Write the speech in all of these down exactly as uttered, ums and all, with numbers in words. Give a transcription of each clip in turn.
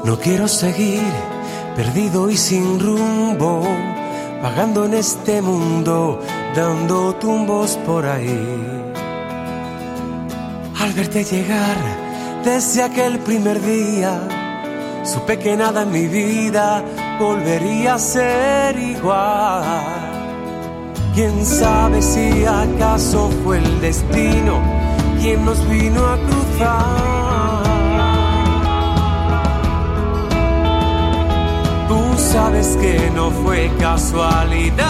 No quiero seguir perdido y sin rumbo, vagando en este mundo, dando tumbos por ahí. Al verte llegar desde aquel primer día, supe que nada en mi vida volvería a ser igual. Quién sabe si acaso fue el destino quien nos vino a cruzar. Tú sabes que no fue casualidad.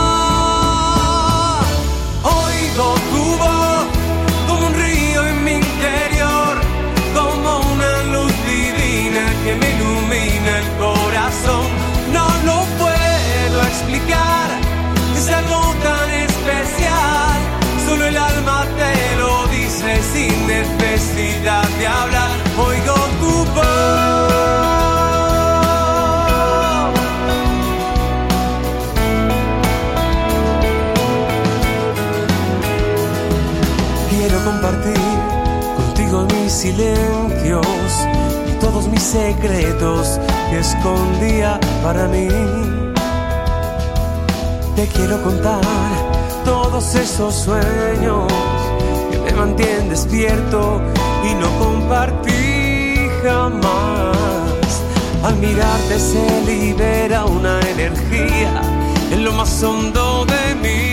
Oigo tu voz como un río en mi interior, como una luz divina que me ilumina el corazón. No lo puedo explicar, es algo tan especial, solo el alma te lo dice sin necesidad de hablar. Oigo tu voz. Quiero compartir contigo mis silencios y todos mis secretos que escondía para mí. Te quiero contar todos esos sueños que me mantienen despierto y no compartí jamás. Al mirarte se libera una energía en lo más hondo de mí,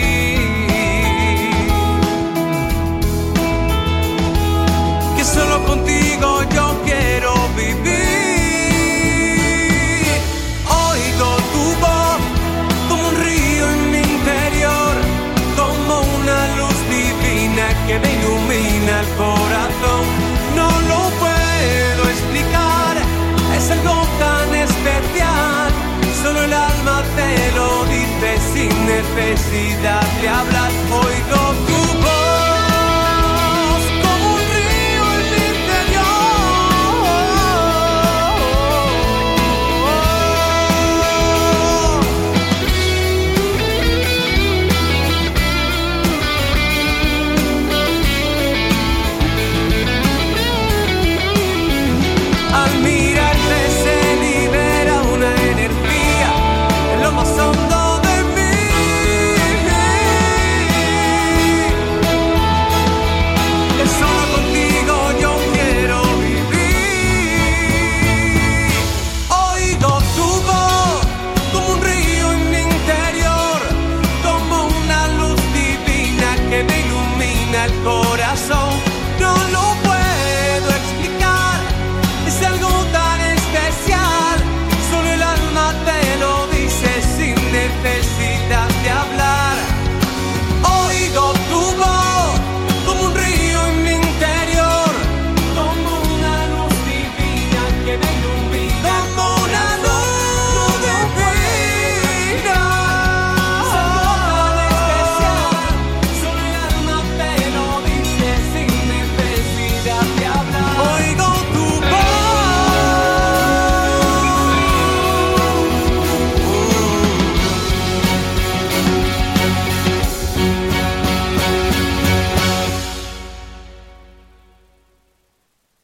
que solo contigo yo quiero vivir. Oigo tu voz como un río en mi interior, como una luz divina que me ilumina el corazón. No lo puedo explicar, es algo tan especial, solo el alma te lo dice sin necesidad de hablar. Oigo tu